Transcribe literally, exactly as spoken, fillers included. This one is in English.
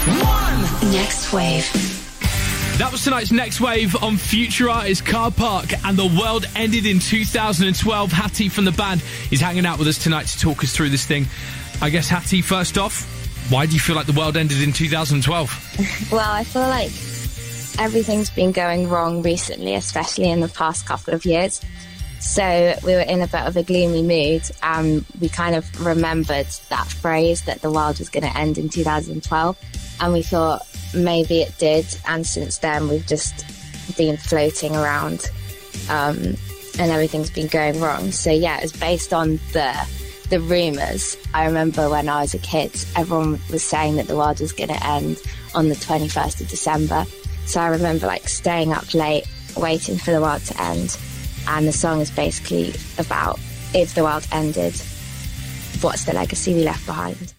One. Next Wave. That was tonight's Next Wave on Future Artist Car Park, and the world ended in two thousand twelve. Hattie from the band is hanging out with us tonight to talk us through this thing. I guess, Hattie, first off, why do you feel like the world ended in two thousand twelve? Well, I feel like everything's been going wrong recently, especially in the past couple of years. So we were in a bit of a gloomy mood, and we kind of remembered that phrase that the world was going to end in two thousand twelve, and we thought maybe it did, and since then we've just been floating around, um, and everything's been going wrong. So yeah, it was based on the the rumours. I remember when I was a kid, everyone was saying that the world was going to end on the twenty-first of December. So I remember like staying up late, waiting for the world to end. And the song is basically about, if the world ended, what's the legacy we left behind?